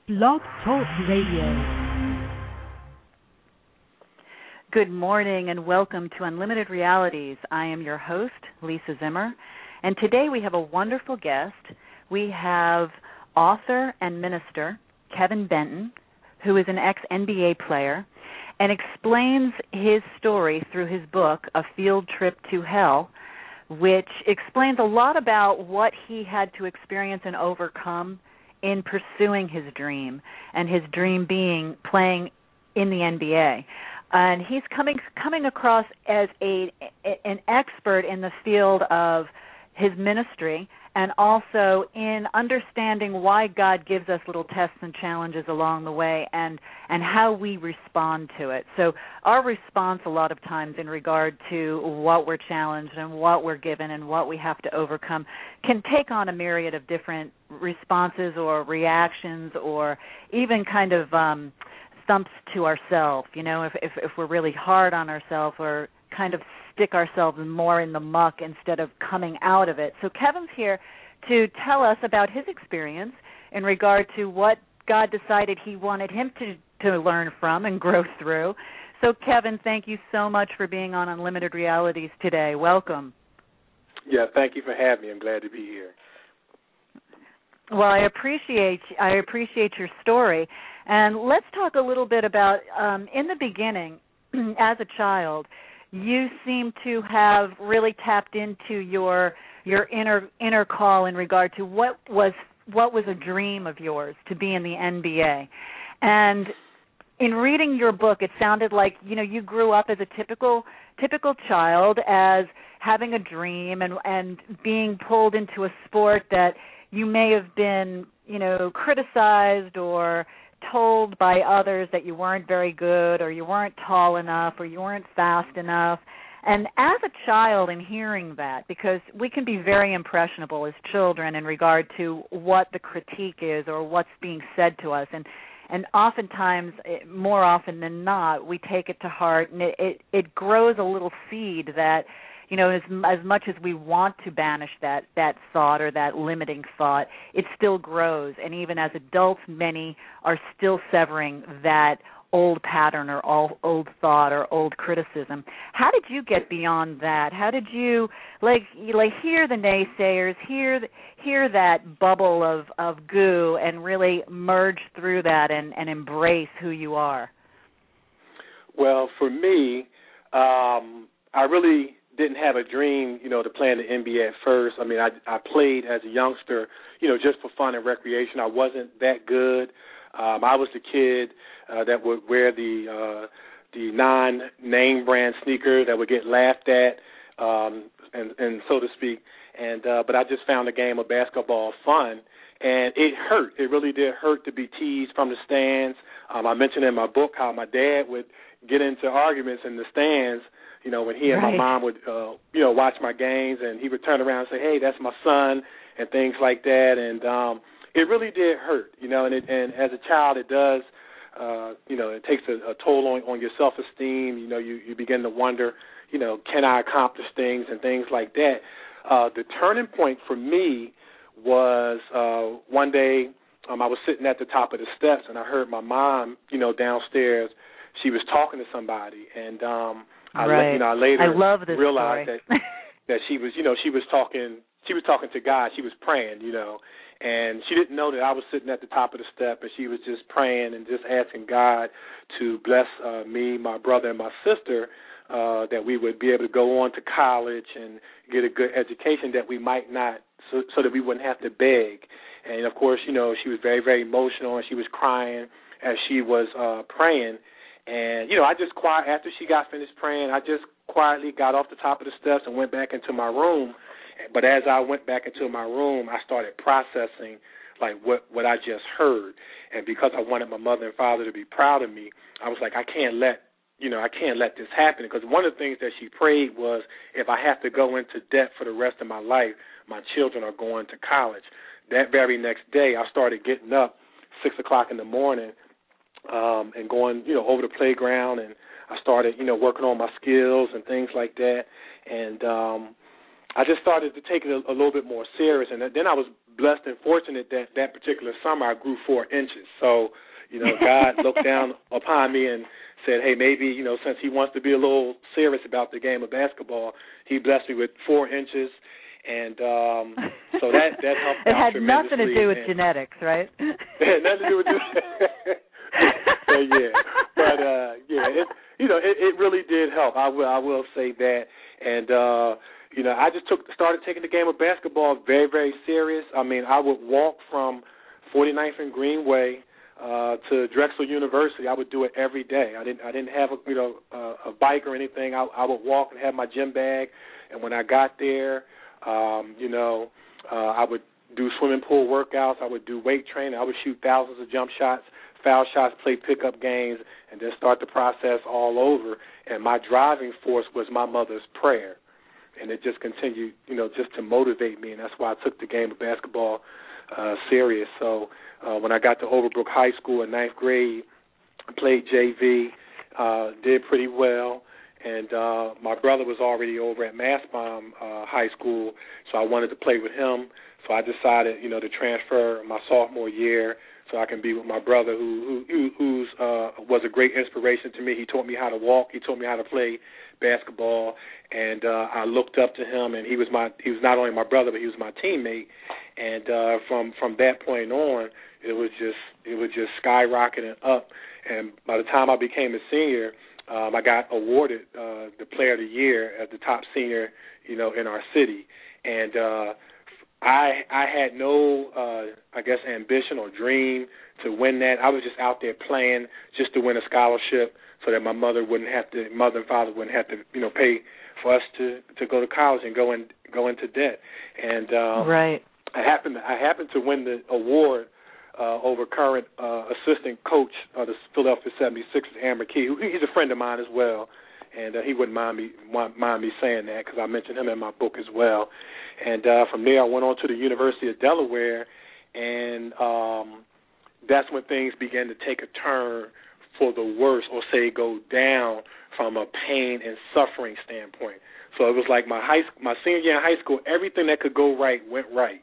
Blog Talk Radio. Good morning and welcome to Unlimited Realities. I am your host, Lisa Zimmer, and today we have a wonderful guest. We have author and minister Kevin Benton, who is an ex-NBA player, and explains his story through his book, A Field Trip to Hell, which explains a lot about what he had to experience and overcome in pursuing his dream, and his dream being playing in the NBA. And he's coming across as an expert in the field of his ministry, and also in understanding why God gives us little tests and challenges along the way, and how we respond to it. So our response a lot of times in regard to what we're challenged and what we're given and what we have to overcome can take on a myriad of different responses or reactions, or even kind of thumps to ourselves. You know, if we're really hard on ourselves, or kind of stick ourselves more in the muck instead of coming out of it. So Kevin's here to tell us about his experience in regard to what God decided he wanted him to learn from and grow through. So Kevin, thank you so much for being on Unlimited Realities today. Welcome. Yeah, thank you for having me. I'm glad to be here. Well, I appreciate your story. And let's talk a little bit about, in the beginning, as a child, you seem to have really tapped into your inner call in regard to what was a dream of yours to be in the NBA. And in reading your book, it sounded like, you know, you grew up as a typical child, as having a dream and being pulled into a sport that you may have been, you know, criticized or told by others that you weren't very good, or you weren't tall enough, or you weren't fast enough. And as a child, in hearing that, because we can be very impressionable as children in regard to what the critique is or what's being said to us, and oftentimes, more often than not, we take it to heart, and it grows a little seed that, you know, as much as we want to banish that thought or that limiting thought, it still grows. And even as adults, many are still severing that old pattern or old thought or old criticism. How did you get beyond that? How did you hear the naysayers, hear that bubble of goo, and really merge through that and embrace who you are? Well, for me, I really didn't have a dream, you know, to play in the NBA at first. I mean, I played as a youngster, you know, just for fun and recreation. I wasn't that good. I was the kid that would wear the non-name brand sneakers that would get laughed at, and so to speak. And but I just found the game of basketball fun, and it hurt. It really did hurt to be teased from the stands. I mentioned in my book how my dad would get into arguments in the stands, you know, when he and my mom would, you know, watch my games, and he would turn around and say, "Hey, that's my son," and things like that. And it really did hurt, you know. And as a child, it does, you know, it takes a toll on your self-esteem. You know, you begin to wonder, you know, can I accomplish things and things like that. The turning point for me was one day I was sitting at the top of the steps, and I heard my mom, you know, downstairs. She was talking to somebody, and I later realized that she was, you know, she was talking to God. She was praying, you know, and she didn't know that I was sitting at the top of the step, and she was just praying and just asking God to bless me, my brother, and my sister, that we would be able to go on to college and get a good education, that we might not, so that we wouldn't have to beg. And of course, you know, she was very, very emotional, and she was crying as she was praying. And, you know, after she got finished praying, I just quietly got off the top of the steps and went back into my room. But as I went back into my room, I started processing, like, what I just heard. And because I wanted my mother and father to be proud of me, I was like, I can't let this happen. Because one of the things that she prayed was, if I have to go into debt for the rest of my life, my children are going to college. That very next day, I started getting up 6 o'clock in the morning, and going, you know, over the playground, and I started, you know, working on my skills and things like that. And I just started to take it a little bit more serious. And then I was blessed and fortunate that particular summer I grew 4 inches. So, God looked down upon me and said, hey, maybe, since he wants to be a little serious about the game of basketball, he blessed me with 4 inches. And so that helped it out tremendously. It had nothing to do with and genetics, right? It had nothing to do with genetics. It really did help. I will say that. And I just started taking the game of basketball very, very serious. I mean, I would walk from 49th and Greenway to Drexel University. I would do it every day. I didn't have a bike or anything. I would walk and have my gym bag. And when I got there, I would do swimming pool workouts. I would do weight training. I would shoot thousands of jump shots, foul shots, play pickup games, and then start the process all over. And my driving force was my mother's prayer. And it just continued, just to motivate me. And that's why I took the game of basketball serious. So when I got to Overbrook High School in 9th grade, I played JV, did pretty well. And my brother was already over at Mastbaum High School, so I wanted to play with him. So I decided, to transfer my sophomore year so I can be with my brother, who was a great inspiration to me. He taught me how to walk. He taught me how to play basketball, and I looked up to him. And he was not only my brother, but he was my teammate. And from that point on, it was just skyrocketing up. And by the time I became a senior, I got awarded the Player of the Year as the top senior, in our city. And I had no, ambition or dream to win that. I was just out there playing just to win a scholarship so that my mother and father wouldn't have to, pay for us to go to college and go into debt. And right. I happened to win the award over current assistant coach of the Philadelphia 76ers, Aaron McKee. He's a friend of mine as well, and he wouldn't mind me saying that because I mentioned him in my book as well. And from there, I went on to the University of Delaware, and that's when things began to take a turn for the worse, or say go down from a pain and suffering standpoint. So it was like my senior year in high school, everything that could go right went right.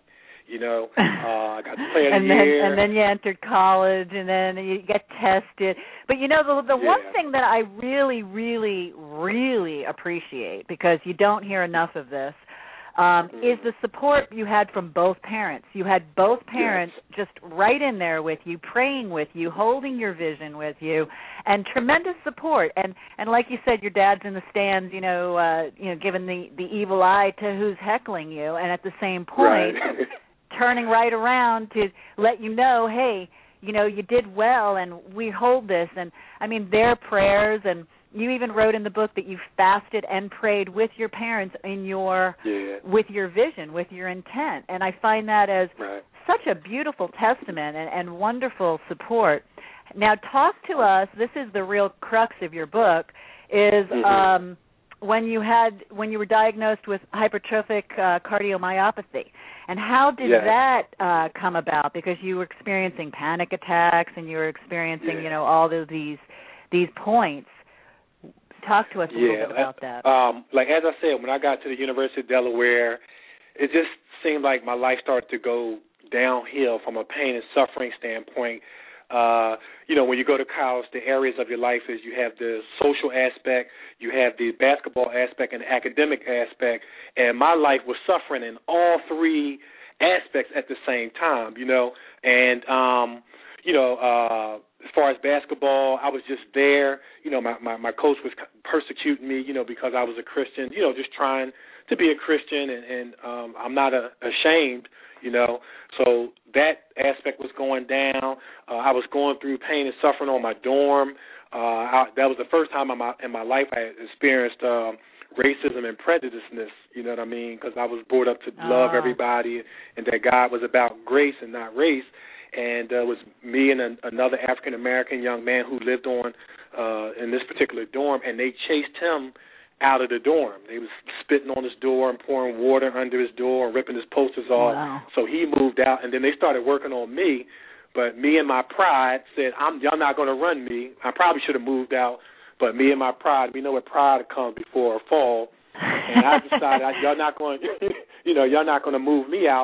I got to play of the year. And then you entered college, and then you get tested. But, the one thing that I really, really, really appreciate, because you don't hear enough of this, is the support you had from both parents. You had both parents just right in there with you, praying with you, holding your vision with you, and tremendous support. And like you said, your dad's in the stands, giving the evil eye to who's heckling you, and at the same point, turning right around to let you know, hey, you did well, and we hold this. And, their prayers, and you even wrote in the book that you fasted and prayed with your parents with your vision, with your intent. And I find that as such a beautiful testament and wonderful support. Now, talk to us, this is the real crux of your book, is when you were diagnosed with hypertrophic cardiomyopathy. And how did that come about? Because you were experiencing panic attacks, and you were experiencing, all of these points. Talk to us a little bit about that. As I said, when I got to the University of Delaware, it just seemed like my life started to go downhill from a pain and suffering standpoint. When you go to college, the areas of your life is you have the social aspect, you have the basketball aspect, and the academic aspect. And my life was suffering in all three aspects at the same time, And, as far as basketball, I was just there. My coach was persecuting me, because I was a Christian, just trying to be a Christian, and I'm not ashamed. So that aspect was going down. I was going through pain and suffering on my dorm. That was the first time in my life I had experienced racism and prejudiceness, because I was brought up to love everybody, and that God was about grace and not race. And it was me and another African-American young man who lived in this particular dorm, and they chased him out of the dorm. They was spitting on his door and pouring water under his door and ripping his posters off. Wow. So he moved out, and then they started working on me. But me and my pride said, y'all not going to run me. I probably should have moved out, but me and my pride, we know what pride comes before a fall. And I decided, y'all not going to move me out.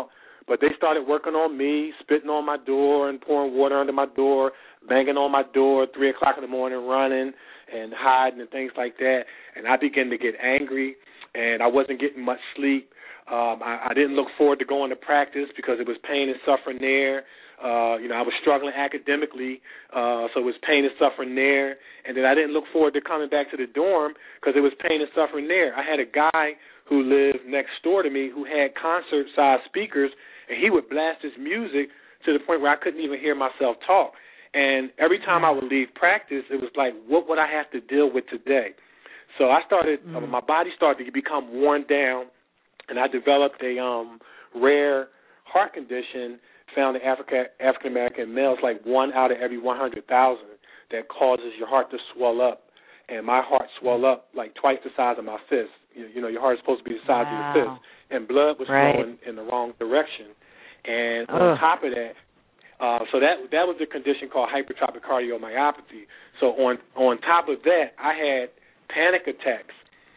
But they started working on me, spitting on my door and pouring water under my door, banging on my door at 3 o'clock in the morning, running and hiding and things like that. And I began to get angry, and I wasn't getting much sleep. I didn't look forward to going to practice because it was pain and suffering there. I was struggling academically, so it was pain and suffering there. And then I didn't look forward to coming back to the dorm because it was pain and suffering there. I had a guy who lived next door to me who had concert-sized speakers, and he would blast his music to the point where I couldn't even hear myself talk. And every time I would leave practice, it was like, what would I have to deal with today? So I started, my body started to become worn down, and I developed a rare heart condition found in African-American males, like 1 out of every 100,000, that causes your heart to swell up. And my heart swelled up like twice the size of my fist. You know, your heart is supposed to be the size of your fist. And blood was flowing in the wrong direction. And on top of that, so that was a condition called hypertrophic cardiomyopathy. So on top of that, I had panic attacks,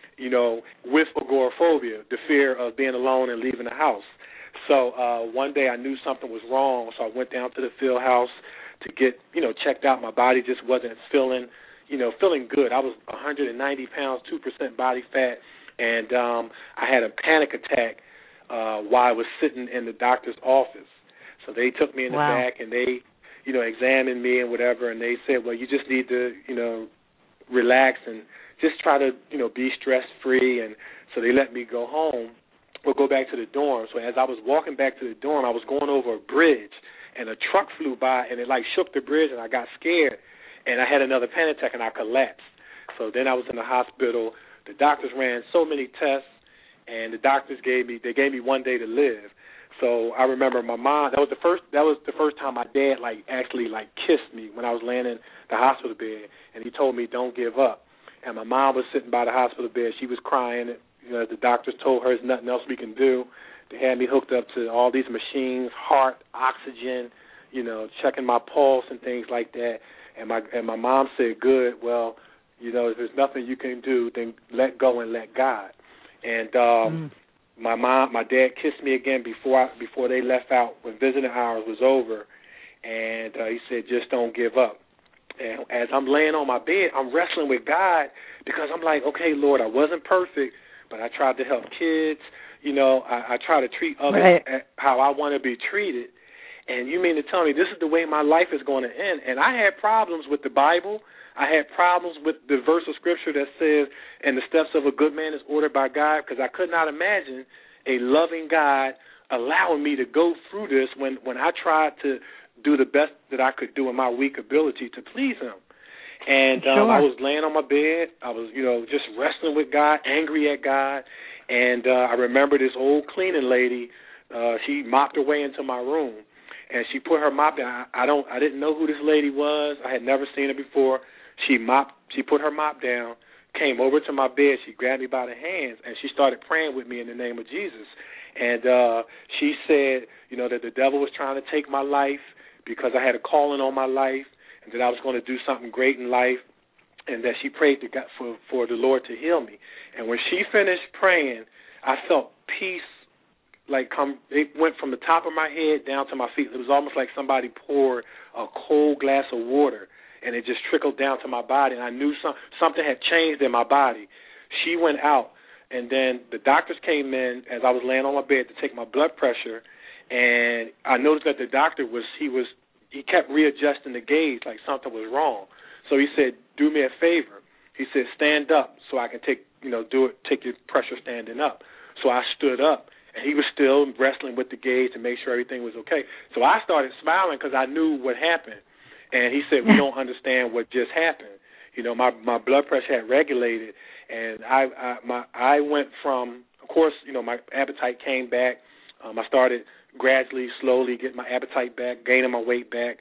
with agoraphobia, the fear of being alone and leaving the house. So one day I knew something was wrong, so I went down to the field house to get, checked out. My body just wasn't feeling good. I was 190 pounds, 2% body fat, and I had a panic attack while I was sitting in the doctor's office. So they took me in the back and they, examined me and whatever, and they said, well, you just need to, relax and just try to, be stress-free. And so they let me go home or go back to the dorm. So as I was walking back to the dorm, I was going over a bridge, and a truck flew by, and it, shook the bridge, and I got scared, and I had another panic attack, and I collapsed. So then I was in the hospital. The doctors ran so many tests, and the doctors gave me 1 day to live. So I remember my mom. That was the first time my dad actually kissed me when I was laying in the hospital bed, and he told me don't give up. And my mom was sitting by the hospital bed. She was crying. The doctors told her there's nothing else we can do. They had me hooked up to all these machines, heart, oxygen, checking my pulse and things like that. And my mom said, good, well, if there's nothing you can do, then let go and let God. And my dad kissed me again before they left out when visiting hours was over, and he said, just don't give up. And as I'm laying on my bed, I'm wrestling with God because I'm like, okay, Lord, I wasn't perfect, but I tried to help kids. I try to treat others how I want to be treated. And you mean to tell me this is the way my life is going to end? And I had problems with the Bible. I had problems with the verse of Scripture that says, and the steps of a good man is ordered by God, because I could not imagine a loving God allowing me to go through this when I tried to do the best that I could do in my weak ability to please him. And I was laying on my bed. I was, just wrestling with God, angry at God. And I remember this old cleaning lady, she mopped her way into my room. And she put her mop down. I didn't know who this lady was. I had never seen her before. She put her mop down, came over to my bed. She grabbed me by the hands, and she started praying with me in the name of Jesus. And she said, that the devil was trying to take my life because I had a calling on my life, and that I was going to do something great in life, and that she prayed to God for the Lord to heal me. And when she finished praying, I felt peace. It went from the top of my head down to my feet. It was almost like somebody poured a cold glass of water, and it just trickled down to my body, and I knew something had changed in my body. She went out, and then the doctors came in as I was laying on my bed to take my blood pressure, and I noticed that the doctor he kept readjusting the gauge like something was wrong. So he said, do me a favor. He said, stand up so I can take your pressure standing up. So I stood up. And he was still wrestling with the gauge to make sure everything was okay. So I started smiling because I knew what happened. And he said, we don't understand what just happened. My blood pressure had regulated, and I went from, of course, my appetite came back. I started gradually, slowly getting my appetite back, gaining my weight back.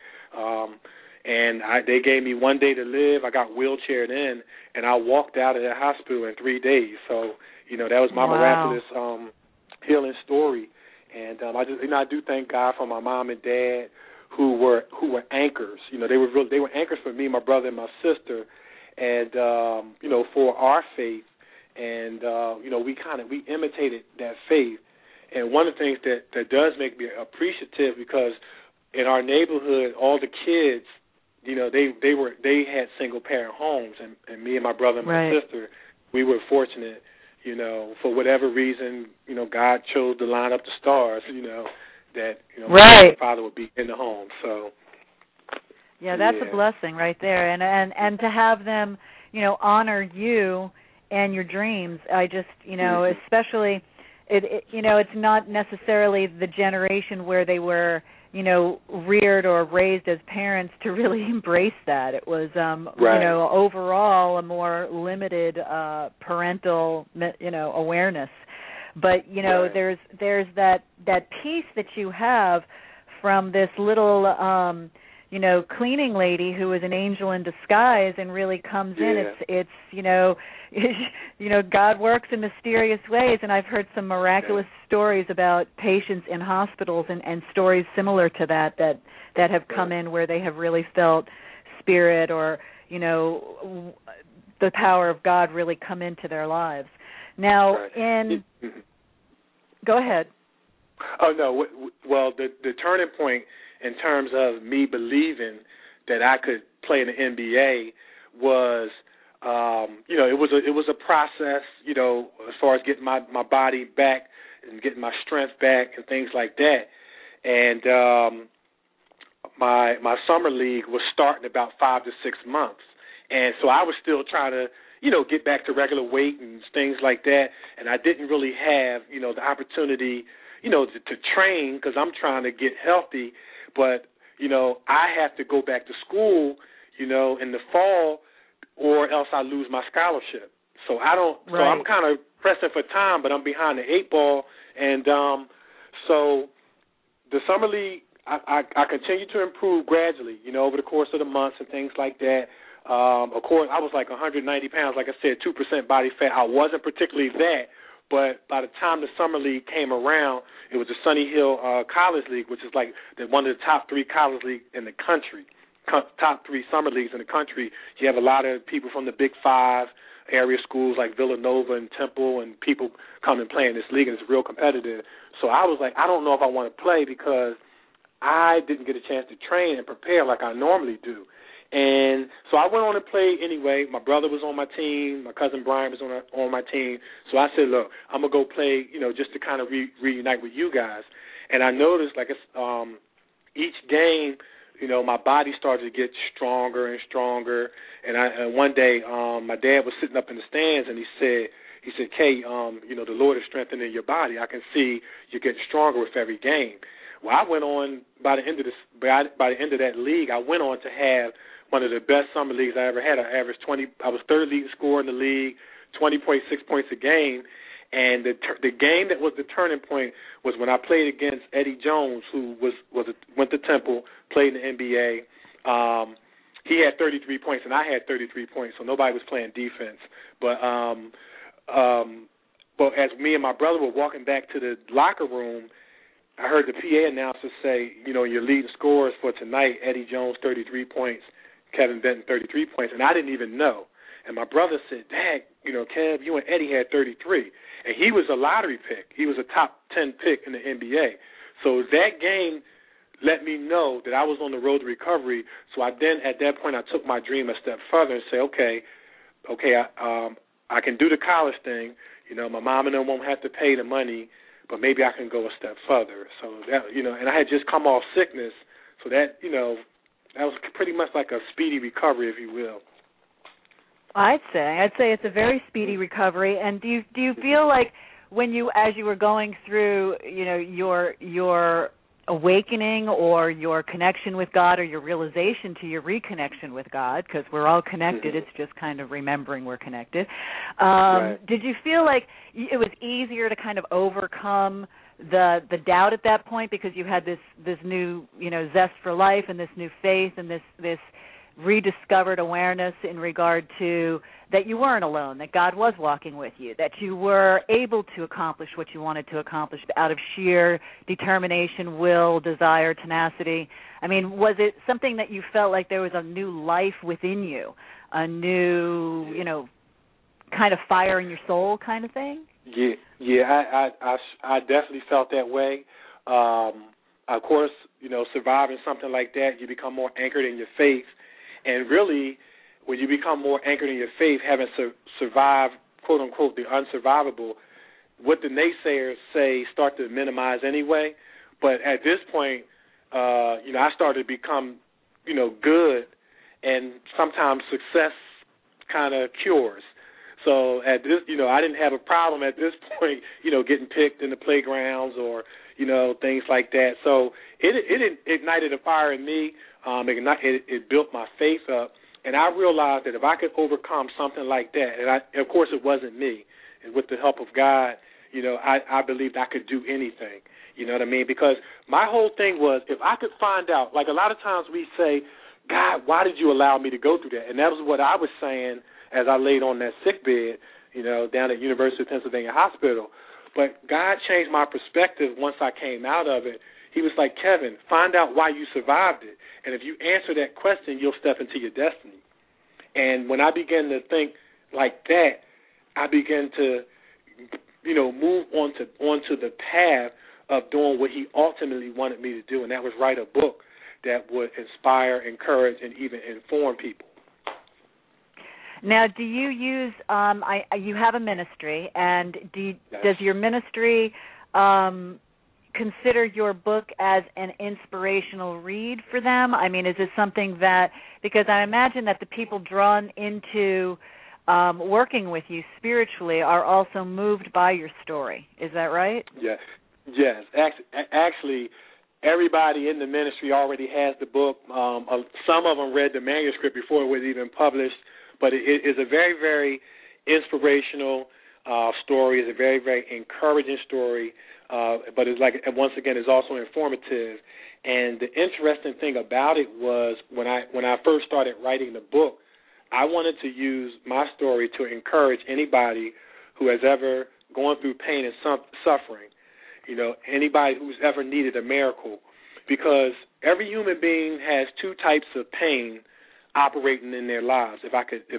And they gave me 1 day to live. I got wheelchaired in, and I walked out of that hospital in 3 days. So, that was my miraculous healing story. And I do thank God for my mom and dad who were anchors. They were anchors for me, my brother, and my sister, and for our faith. And we imitated that faith. And one of the things that does make me appreciative, because in our neighborhood, all the kids, they had single parent homes, and me and my brother and my sister, we were fortunate, for whatever reason, God chose to line up the stars, that my father would be in the home. So that's a blessing right there, and to have them, honor you and your dreams. I just, especially, it's not necessarily the generation where they were, reared or raised as parents to really embrace that. It was, overall a more limited parental, awareness. But, there's that piece that you have from this little, cleaning lady who is an angel in disguise and really comes in. It's God works in mysterious ways, and I've heard some miraculous stories about patients in hospitals and stories similar to that have come in where they have really felt spirit or, the power of God really come into their lives. Now, go ahead. Oh, no. Well, the turning point in terms of me believing that I could play in the NBA was, it was a process, as far as getting my body back and getting my strength back and things like that. And my summer league was starting about 5 to 6 months. And so I was still trying to, get back to regular weight and things like that. And I didn't really have, the opportunity, to train because I'm trying to get healthy. But, I have to go back to school, in the fall, or else I lose my scholarship. So so I'm kind of pressing for time, but I'm behind the 8 ball. And so the summer league, I continue to improve gradually, over the course of the months and things like that. Of course, I was like 190 pounds, like I said, 2% body fat. I wasn't particularly that, but by the time the summer league came around, it was the Sunny Hill College League, which is like one of the top 3 college leagues in the country, top 3 summer leagues in the country. You have a lot of people from the Big 5 area schools like Villanova and Temple, and people come and play in this league, and it's real competitive. So I was like, I don't know if I want to play because I didn't get a chance to train and prepare like I normally do. And so I went on and played anyway. My brother was on my team. My cousin Brian was on my team. So I said, look, I'm going to go play, just to kind of reunite with you guys. And I noticed, like, each game, my body started to get stronger and stronger. And one day, my dad was sitting up in the stands, and he said, Kay, the Lord is strengthening your body. I can see you're getting stronger with every game. Well, I went on by the end of that league, I went on to have one of the best summer leagues I ever had. I averaged 20. I was third leading scorer in the league, 20.6 points a game. And the game that was the turning point was when I played against Eddie Jones, who went to Temple, played in the NBA. He had 33 points, and I had 33 points, so nobody was playing defense. But as me and my brother were walking back to the locker room, I heard the PA announcer say, your leading scorers for tonight, Eddie Jones, 33 points, Kevin Benton, 33 points, and I didn't even know. And my brother said, Dad, Kev, you and Eddie had 33. And he was a lottery pick. He was a top 10 pick in the NBA. So that game let me know that I was on the road to recovery. So at that point, I took my dream a step further and said, okay, I can do the college thing. My mom and them won't have to pay the money, but maybe I can go a step further. So that, and I had just come off sickness, so that, that was pretty much like a speedy recovery, if you will. I'd say it's a very speedy recovery. And do you feel like as you were going through, your awakening or your connection with God or your realization to your reconnection with God, because we're all connected, it's just kind of remembering we're connected. Did you feel like it was easier to kind of overcome the doubt at that point because you had this new, zest for life and this new faith and this rediscovered awareness in regard to that you weren't alone, that God was walking with you, that you were able to accomplish what you wanted to accomplish out of sheer determination, will, desire, tenacity? I mean, was it something that you felt like there was a new life within you, a new, kind of fire in your soul kind of thing? I definitely felt that way. Of course, surviving something like that, you become more anchored in your faith, and really, when you become more anchored in your faith, having survived, quote unquote, the unsurvivable, what the naysayers say start to minimize anyway. But at this point, I started to become, good, and sometimes success kind of cures. So at this, I didn't have a problem at this point, getting picked in the playgrounds or, things like that. So it ignited a fire in me. It built my faith up, and I realized that if I could overcome something like that, and of course it wasn't me, and with the help of God, I believed I could do anything. You know what I mean? Because my whole thing was, if I could find out, like a lot of times we say, God, why did you allow me to go through that? And that was what I was saying as I laid on that sick bed, down at University of Pennsylvania Hospital. But God changed my perspective once I came out of it. He was like, Kevin, find out why you survived it. And if you answer that question, you'll step into your destiny. And when I began to think like that, I began to, move onto the path of doing what he ultimately wanted me to do, and that was write a book that would inspire, encourage, and even inform people. Now, do you use? You have a ministry, and does your ministry consider your book as an inspirational read for them? I mean, is it something that, because I imagine that the people drawn into working with you spiritually are also moved by your story. Is that right? Yes. Actually, everybody in the ministry already has the book. Some of them read the manuscript before it was even published, but it is a very, very inspirational story. It's a very, very encouraging story, but it's like, once again, it's also informative. And the interesting thing about it was when I first started writing the book, I wanted to use my story to encourage anybody who has ever gone through pain and suffering, anybody who's ever needed a miracle, because every human being has two types of pain operating in their lives. If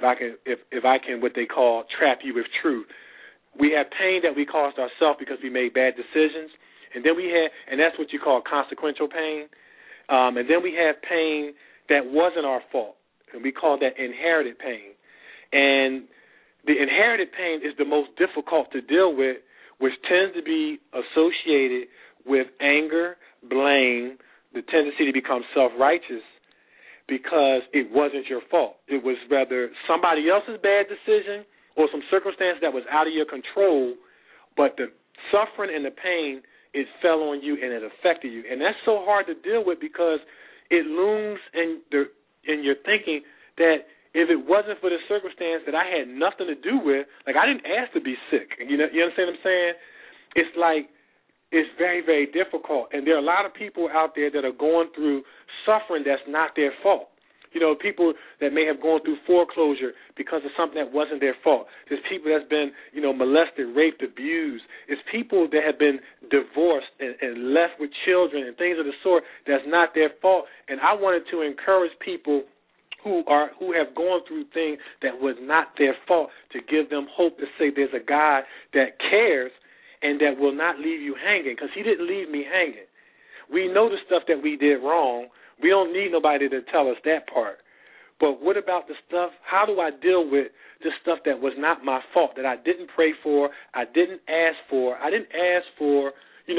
I can, what they call, trap you with truth. We have pain that we caused ourselves because we made bad decisions, and that's what you call consequential pain. And then we have pain that wasn't our fault, and we call that inherited pain. And the inherited pain is the most difficult to deal with, which tends to be associated with anger, blame, the tendency to become self-righteous, because it wasn't your fault. It was rather somebody else's bad decision or some circumstance that was out of your control, but the suffering and the pain, it fell on you and it affected you. And that's so hard to deal with, because it looms in your thinking that if it wasn't for the circumstance that I had nothing to do with, like I didn't ask to be sick. You understand what I'm saying? It's like, it's very, very difficult. And there are a lot of people out there that are going through suffering that's not their fault. People that may have gone through foreclosure because of something that wasn't their fault. There's people that's been, molested, raped, abused. It's people that have been divorced and left with children and things of the sort that's not their fault. And I wanted to encourage people who have gone through things that was not their fault, to give them hope, to say there's a God that cares and that will not leave you hanging, because he didn't leave me hanging. We know the stuff that we did wrong. We don't need nobody to tell us that part. But what about the stuff, how do I deal with the stuff that was not my fault, that I didn't pray for, I didn't ask for? I didn't ask for,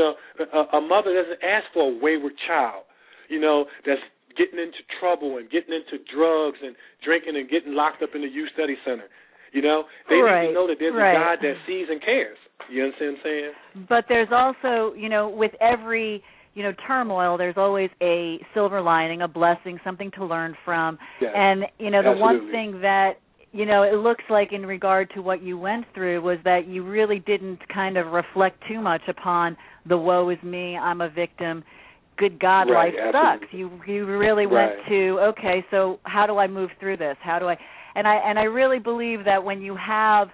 a mother doesn't ask for a wayward child, that's getting into trouble and getting into drugs and drinking and getting locked up in the youth study center. They need to know that there's a God that sees and cares. You understand what I'm saying? But there's also, with every, turmoil, there's always a silver lining, a blessing, something to learn from. Yes, and, the absolutely. one thing that, it looks like in regard to what you went through was that you really didn't kind of reflect too much upon the woe is me, I'm a victim, good God, right, life absolutely. sucks. You really went to, okay, so how do I move through this? And I really believe that when you have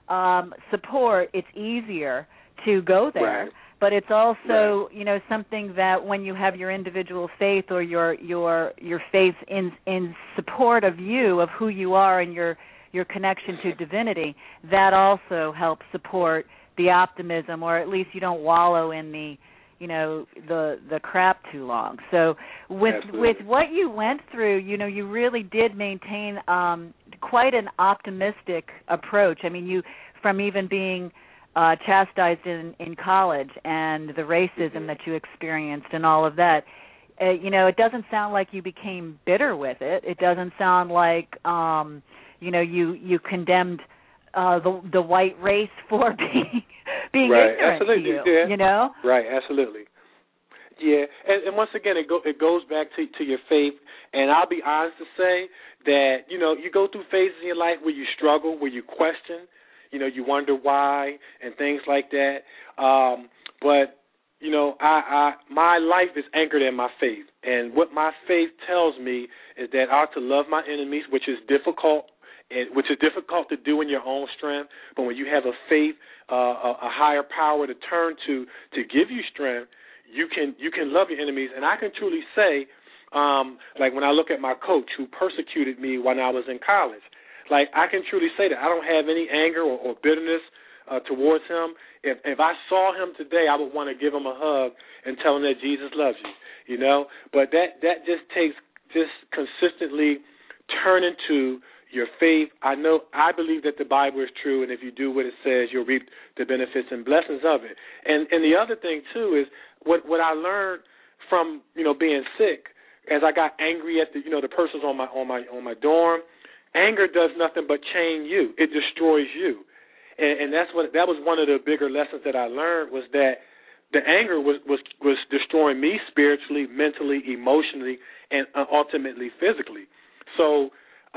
support, it's easier to go there. Right. But it's also, something that when you have your individual faith or your faith in support of you, of who you are and your connection to divinity, that also helps support the optimism, or at least you don't wallow in the the crap too long. So with what you went through, you really did maintain quite an optimistic approach. I mean, you from even being chastised in college and the racism that you experienced and all of that. It doesn't sound like you became bitter with it. It doesn't sound like you condemned the white race for being right. ignorant Absolutely. to you. Yeah. Right. Absolutely. Yeah, and once again, it goes back to your faith. And I'll be honest to say that you go through phases in your life where you struggle, where you question, you wonder why and things like that. But my life is anchored in my faith, and what my faith tells me is that I ought to love my enemies, which is difficult to do in your own strength. But when you have a faith, a higher power to turn to give you strength, you can love your enemies. And I can truly say, like when I look at my coach who persecuted me when I was in college, like I can truly say that I don't have any anger or bitterness towards him. If I saw him today, I would want to give him a hug and tell him that Jesus loves you, But that just takes consistently turning to your faith. I believe that the Bible is true, and if you do what it says, you'll reap the benefits and blessings of it. And the other thing too is what I learned from being sick, as I got angry at the persons on my dorm. Anger does nothing but chain you. It destroys you. And that was one of the bigger lessons that I learned, was that the anger was destroying me spiritually, mentally, emotionally, and ultimately physically. So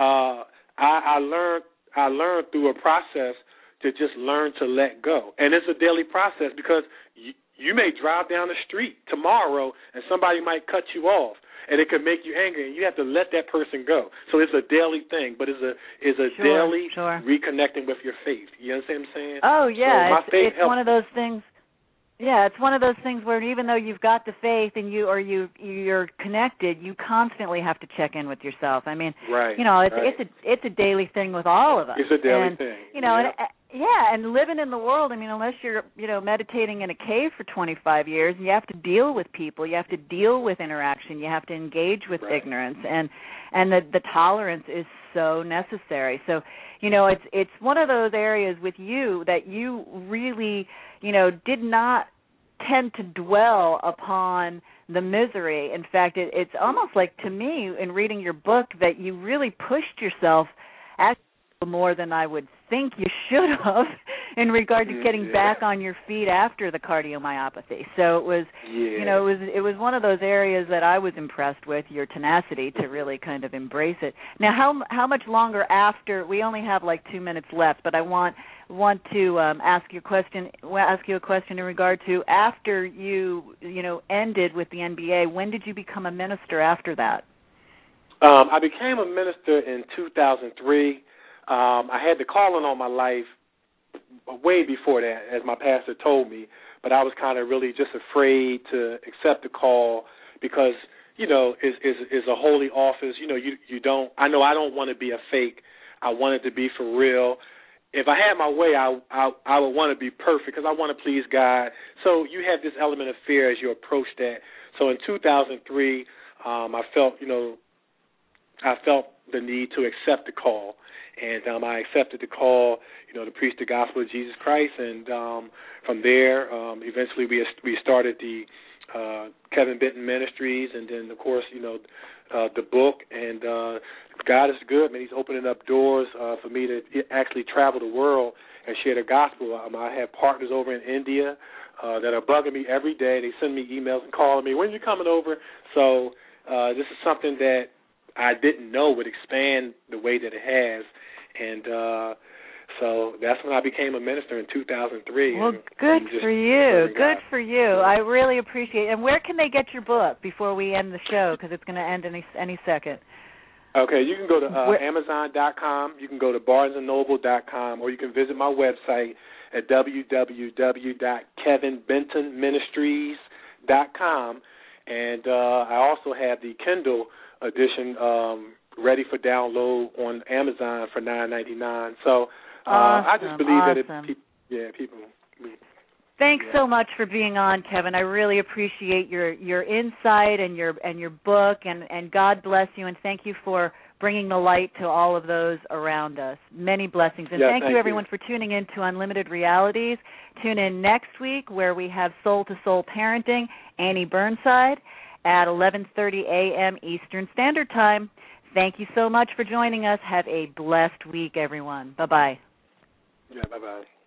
I learned through a process to just learn to let go. And it's a daily process, because you may drive down the street tomorrow and somebody might cut you off, and it could make you angry, and you have to let that person go. So it's a daily thing, but it's a daily reconnecting with your faith. You understand what I'm saying? Oh, yeah. So it's one of those things. Yeah, it's one of those things where even though you've got the faith and you're connected, you constantly have to check in with yourself. I mean, right, it's a daily thing with all of us. It's a daily thing. And living in the world, I mean, unless you're, meditating in a cave for 25 years, you have to deal with people, you have to deal with interaction, you have to engage with ignorance, and the tolerance is so necessary. So, it's one of those areas with you that you really, did not tend to dwell upon the misery. In fact, it's almost like, to me, in reading your book, that you really pushed yourself actually more than I would think you should have in regard to getting back on your feet after the cardiomyopathy. So it was, it was one of those areas that I was impressed with, your tenacity to really kind of embrace it. Now, how much longer after? We only have like 2 minutes left, but I want to ask you a question in regard to after you ended with the NBA. When did you become a minister after that? I became a minister in 2003. I had the calling on my life way before that, as my pastor told me, but I was kind of really just afraid to accept the call because, it's a holy office. You don't. I know I don't want to be a fake. I want it to be for real. If I had my way, I would want to be perfect because I want to please God. So you have this element of fear as you approach that. So in 2003, I felt the need to accept the call. And I accepted the call, to preach the gospel of Jesus Christ. And from there, eventually we started the Kevin Benton Ministries, and then, of course, the book. And God is good, man. He's opening up doors for me to actually travel the world and share the gospel. I have partners over in India that are bugging me every day. They send me emails and calling me, when are you coming over? So this is something that I didn't know would expand the way that it has. And so that's when I became a minister in 2003. Well, good for you. Good for you. I really appreciate it. And where can they get your book before we end the show, because it's going to end any second? Okay, you can go to Amazon.com, you can go to BarnesandNoble.com, or you can visit my website at www.kevinbentonministries.com. And I also have the Kindle edition ready for download on Amazon for $9.99. So I just believe that people. Thanks so much for being on, Kevin. I really appreciate your insight and your book, and God bless you, and thank you for bringing the light to all of those around us. Many blessings. And thank you, everyone, for tuning in to Unlimited Realities. Tune in next week where we have Soul to Soul Parenting, Annie Burnside, at 11:30 a.m. Eastern Standard Time. Thank you so much for joining us. Have a blessed week, everyone. Bye-bye. Yeah, bye-bye.